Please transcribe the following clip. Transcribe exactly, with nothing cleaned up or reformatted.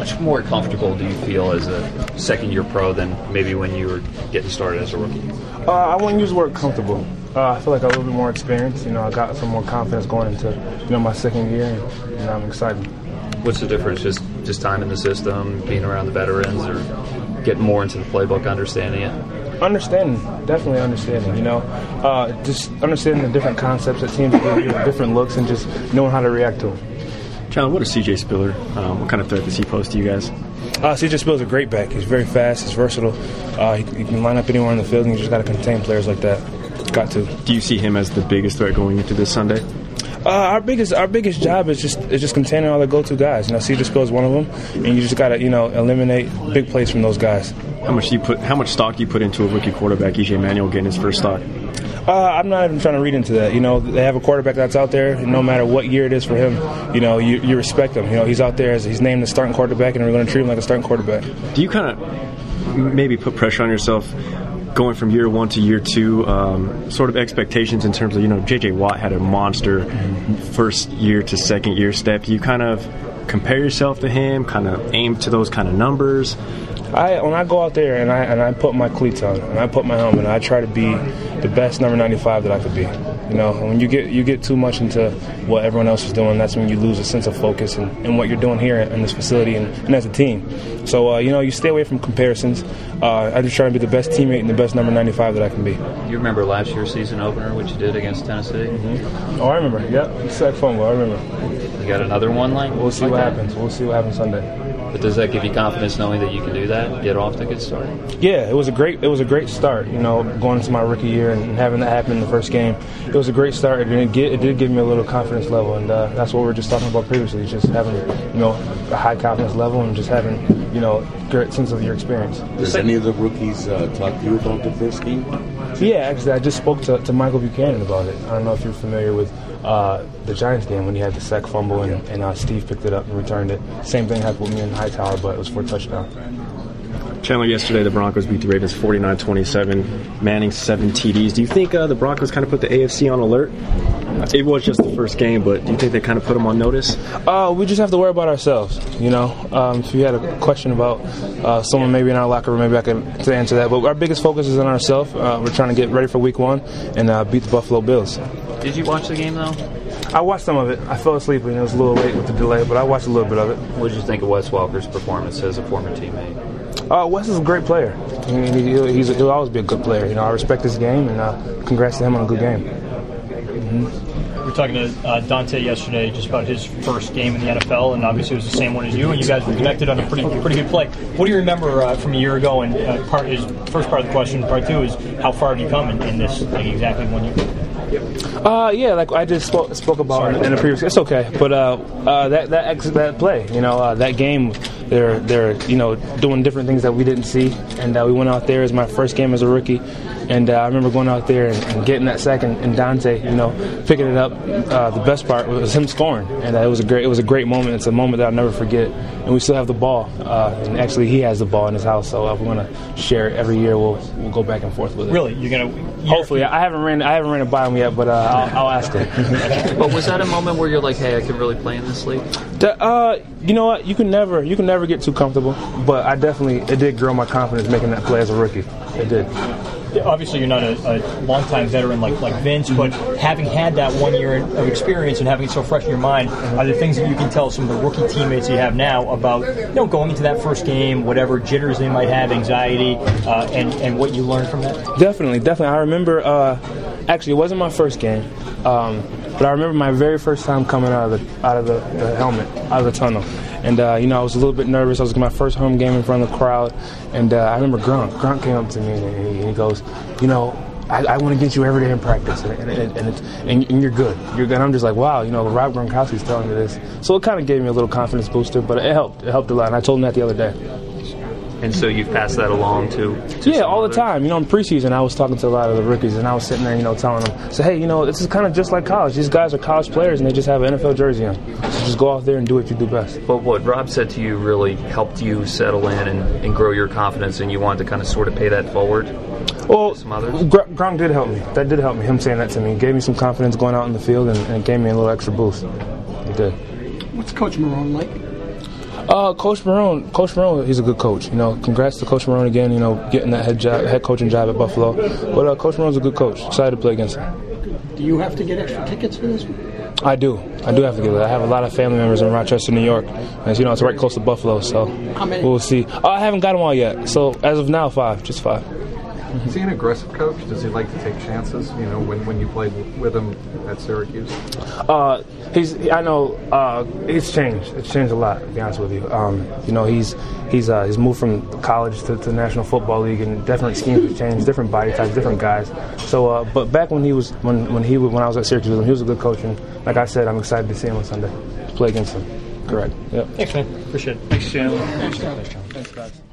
much more comfortable do you feel as a second-year pro than maybe when you were getting started as a rookie? Uh, I wouldn't use the word comfortable. Uh, I feel like I have a little bit more experience. You know, I got some more confidence going into, you know, my second year, and you know, I'm excited. What's the difference? Just just time in the system, being around the veterans, or getting more into the playbook, understanding it? Understanding, definitely understanding. You know, uh, just understanding the different concepts that teams do, different looks, and just knowing how to react to them. John, what is C J Spiller? Um, what kind of threat does he pose to you guys? Uh, C J Spiller's a great back. He's very fast. He's versatile. Uh, he, he can line up anywhere in the field, and you just got to contain players like that. Got to. Do you see him as the biggest threat going into this Sunday? Uh, our biggest our biggest job is just is just containing all the go-to guys. You know, C J Spiller is one of them, and you just got to you know eliminate big plays from those guys. How much do you put? How much stock do you put into a rookie quarterback, E J Manuel, getting his first start? Uh, I'm not even trying to read into that. You know, they have a quarterback that's out there, and no matter what year it is for him, you know, you, you respect him. You know, he's out there as he's named the starting quarterback, and we're going to treat him like a starting quarterback. Do you kind of maybe put pressure on yourself going from year one to year two, um, sort of expectations in terms of, you know, J J Watt had a monster first year to second year step. Do you kind of compare yourself to him, kind of aim to those kind of numbers? I when I go out there and I and I put my cleats on and I put my helmet on, I try to be the best number ninety-five that I could be. You know, when you get you get too much into what everyone else is doing, that's when you lose a sense of focus and, and what you're doing here in this facility and, and as a team. So, uh, you know, you stay away from comparisons. Uh, I just try to be the best teammate and the best number ninety-five that I can be. You remember last year's season opener, what you did against Tennessee? Mm-hmm. Oh, I remember. Yep, sack fumble. I remember. You got another one like? We'll see like what that? happens. We'll see what happens Sunday. But does that give you confidence knowing that you can do that, get off to a good start? Yeah, it was a great it was a great start. You know, going into my rookie year and having that happen in the first game, it was a great start. It did, get, it did give me a little confidence level, and uh, that's what we were just talking about previously. Just having you know a high confidence level and just having you know great sense of your experience. Does any of the rookies uh, talk to you about the first game? Yeah, actually, I just spoke to, to Michael Buchanan about it. I don't know if you're familiar with uh, the Giants game when he had the sack fumble and, and uh, Steve picked it up and returned it. Same thing happened with me in Hightower, but it was for a touchdown. Chandler, yesterday the Broncos beat the Ravens forty-nine twenty-seven, Manning seven T Ds. Do you think uh, the Broncos kind of put the A F C on alert? It was just the first game, but do you think they kind of put them on notice? Uh, we just have to worry about ourselves, you know. Um, if you had a question about uh, someone maybe in our locker room, maybe I can to answer that. But our biggest focus is on ourselves. Uh, we're trying to get ready for week one and uh, beat the Buffalo Bills. Did you watch the game, though? I watched some of it. I fell asleep and it was a little late with the delay, but I watched a little bit of it. What did you think of Wes Welker's performance as a former teammate? Uh, Wes is a great player. I mean, he, he's, he'll always be a good player. You know, I respect his game, and uh, congrats to him on a good game. Mm-hmm. We were talking to uh, Dante yesterday just about his first game in the N F L, and obviously it was the same one as you, and you guys were connected on a pretty pretty good play. What do you remember uh, from a year ago? And uh, part is first part of the question. Part two is how far have you come in, in this like, exactly one year? Uh, yeah, like I just spoke, spoke about in, in the previous. It's okay, but uh, uh, that that ex- that play, you know, uh, that game, they're they're you know doing different things that we didn't see, and uh, we went out there as my first game as a rookie, and uh, I remember going out there and, and getting that sack and, and Dante, you know, picking it up. Uh, the best part was him scoring, and uh, it was a great it was a great moment. It's a moment that I'll never forget, and we still have the ball, uh, and actually he has the ball in his house, so uh, we're gonna share it every year. We'll we'll go back and forth with it. Really, you're gonna hopefully. I haven't ran I haven't ran it by him yet, but uh, I'll, I'll ask him. But was that a moment where you're like, hey, I can really play in this league? The, uh, you know what? You can never, you can never get too comfortable. But I definitely, it did grow my confidence making that play as a rookie. It did. Obviously, you're not a, a longtime veteran like, like Vince, but having had that one year of experience and having it so fresh in your mind, are there things that you can tell some of the rookie teammates you have now about, you know, going into that first game, whatever jitters they might have, anxiety, uh, and and what you learned from that? Definitely, definitely. I remember. Uh, actually, it wasn't my first game, um, but I remember my very first time coming out of the out of the, the helmet, out of the tunnel. And, uh, you know, I was a little bit nervous. I was my first home game in front of the crowd. And uh, I remember Gronk. Gronk came up to me and he, and he goes, you know, I, I want to get you every day in practice. And, and, and, it's, and, and you're good. You're good. And I'm just like, wow, you know, Rob Gronkowski's telling me this. So it kind of gave me a little confidence booster, but it helped. It helped a lot. And I told him that the other day. And so you've passed that along to, to yeah, all others? the time. You know, in preseason, I was talking to a lot of the rookies, and I was sitting there, you know, telling them, so, hey, you know, this is kind of just like college. These guys are college players, and they just have an N F L jersey on. So just go out there and do what you do best. But what Rob said to you really helped you settle in and, and grow your confidence, and you wanted to kind of sort of pay that forward? Well, some others? Gr- Gronk did help me. That did help me. Him saying that to me. It gave me some confidence going out in the field, and, and it gave me a little extra boost. It did. What's Coach Marrone like? Uh, Coach Marone, Coach Marone, he's a good coach. You know, congrats to Coach Marone again. You know, getting that head job, head coaching job at Buffalo. But uh, Coach Marone's a good coach. Excited to play against him. Do you have to get extra tickets for this one? I do. I do have to get it. I have a lot of family members in Rochester, New York. As you know, it's right close to Buffalo, so How many? we'll see. Oh, I haven't got them all yet. So as of now, five, just five. Is he an aggressive coach? Does he like to take chances? You know, when, when you played with him at Syracuse. Uh, he's. I know. Uh, it's changed. It's changed a lot. To be honest with you. Um, you know, he's he's uh, he's moved from college to, to the National Football League, and different schemes have changed, different body types, different guys. So, uh, but back when he was when when he when I was at Syracuse with him, he was a good coach, and like I said, I'm excited to see him on Sunday, to play against him. Correct. Yep. Thanks, man. Appreciate it. Thanks, Chandler. Thanks, guys.